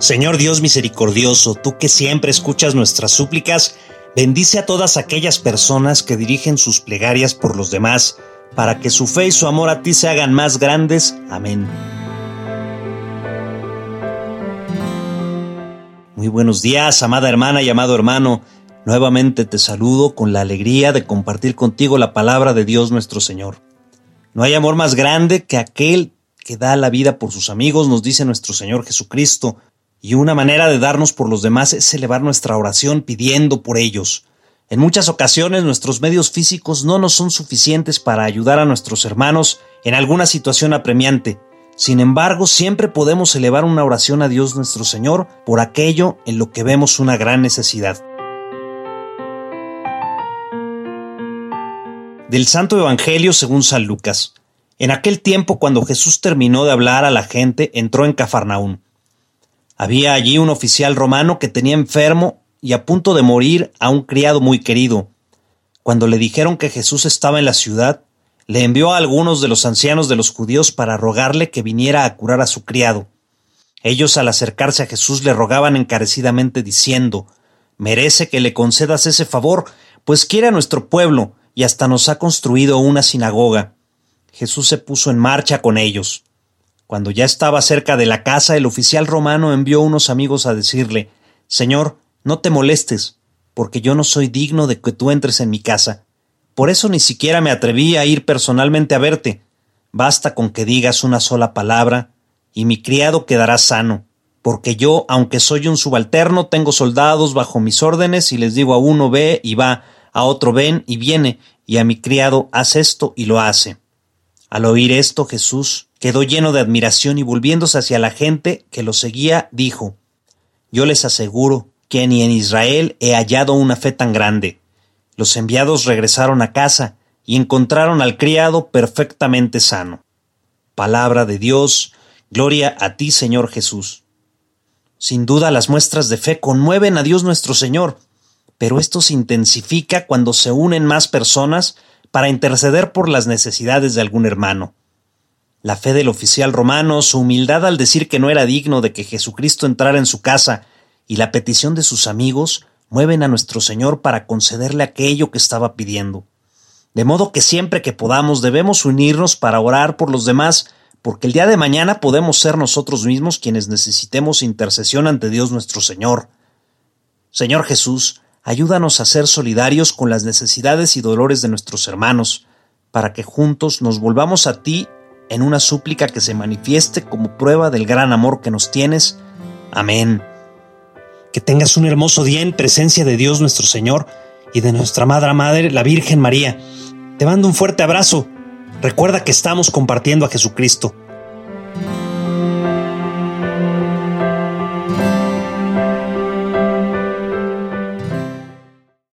Señor Dios misericordioso, tú que siempre escuchas nuestras súplicas, bendice a todas aquellas personas que dirigen sus plegarias por los demás, para que su fe y su amor a ti se hagan más grandes. Amén. Muy buenos días, amada hermana y amado hermano. Nuevamente te saludo con la alegría de compartir contigo la palabra de Dios nuestro Señor. No hay amor más grande que aquel que da la vida por sus amigos, nos dice nuestro Señor Jesucristo. Y una manera de darnos por los demás es elevar nuestra oración pidiendo por ellos. En muchas ocasiones nuestros medios físicos no nos son suficientes para ayudar a nuestros hermanos en alguna situación apremiante. Sin embargo, siempre podemos elevar una oración a Dios nuestro Señor por aquello en lo que vemos una gran necesidad. Del Santo Evangelio según San Lucas. En aquel tiempo, cuando Jesús terminó de hablar a la gente, entró en Cafarnaún. Había allí un oficial romano que tenía enfermo y a punto de morir a un criado muy querido. Cuando le dijeron que Jesús estaba en la ciudad, le envió a algunos de los ancianos de los judíos para rogarle que viniera a curar a su criado. Ellos, al acercarse a Jesús, le rogaban encarecidamente diciendo: «Merece que le concedas ese favor, pues quiere a nuestro pueblo y hasta nos ha construido una sinagoga». Jesús se puso en marcha con ellos. Cuando ya estaba cerca de la casa, el oficial romano envió unos amigos a decirle: «Señor, no te molestes, porque yo no soy digno de que tú entres en mi casa. Por eso ni siquiera me atreví a ir personalmente a verte. Basta con que digas una sola palabra, y mi criado quedará sano, porque yo, aunque soy un subalterno, tengo soldados bajo mis órdenes y les digo a uno ve y va, a otro ven y viene, y a mi criado haz esto y lo hace». Al oír esto, Jesús quedó lleno de admiración y volviéndose hacia la gente que lo seguía, dijo: «Yo les aseguro que ni en Israel he hallado una fe tan grande». Los enviados regresaron a casa y encontraron al criado perfectamente sano. Palabra de Dios, gloria a ti, Señor Jesús. Sin duda las muestras de fe conmueven a Dios nuestro Señor, pero esto se intensifica cuando se unen más personas para interceder por las necesidades de algún hermano. La fe del oficial romano, su humildad al decir que no era digno de que Jesucristo entrara en su casa y la petición de sus amigos mueven a nuestro Señor para concederle aquello que estaba pidiendo. De modo que siempre que podamos debemos unirnos para orar por los demás, porque el día de mañana podemos ser nosotros mismos quienes necesitemos intercesión ante Dios nuestro Señor. Señor Jesús, ayúdanos a ser solidarios con las necesidades y dolores de nuestros hermanos, para que juntos nos volvamos a ti en una súplica que se manifieste como prueba del gran amor que nos tienes. Amén. Que tengas un hermoso día en presencia de Dios nuestro Señor y de nuestra Madre, la Virgen María. Te mando un fuerte abrazo. Recuerda que estamos compartiendo a Jesucristo.